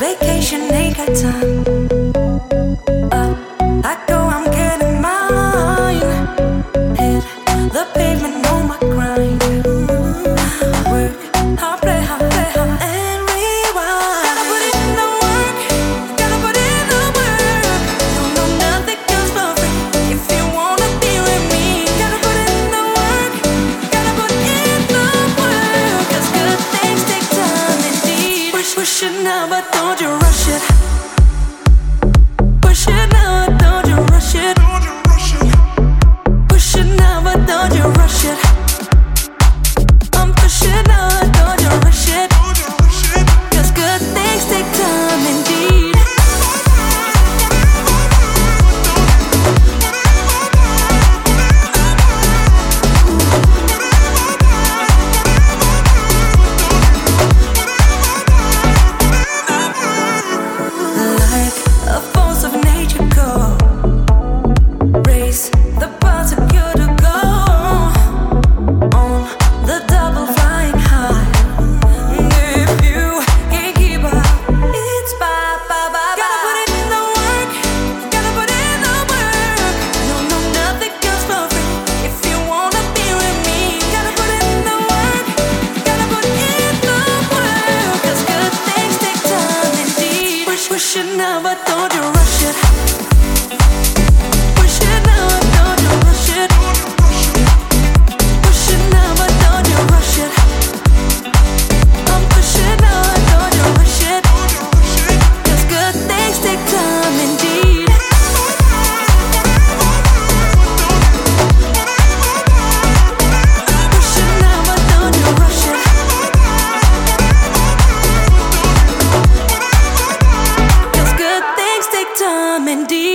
vacation, ain't got time. I go, I'm getting mine. Hit the pavement on my grind. Work, hard, play hard, and rewind. Gotta put in the work, gotta put in the work. No, nothing comes for free. If you wanna be with me, gotta put in the work, gotta put in the work. 'Cause good things take time indeed. Push it now, but don't you rush it. Push it now, but don't you rush it. Push it now, but don't you rush it. I'm pushing now, don't you rush it. 'Cause good things take time indeed. Like a force of nature, go raise the bar to you to go on the double flying high. If you can't keep up, it's bye. Gotta put in the work, gotta put in the work. No, nothing comes for free. If you wanna be with me, gotta put in the work, gotta put in the work. 'Cause good things take time indeed. Push it now, but don't you rush it. Push it now, but don't you rush it. Push it now, but don't you rush it. I'm pushing now, but don't you rush it. 'Cause good things take time indeed. Push it now, but don't you rush it. 'Cause good things take time indeed.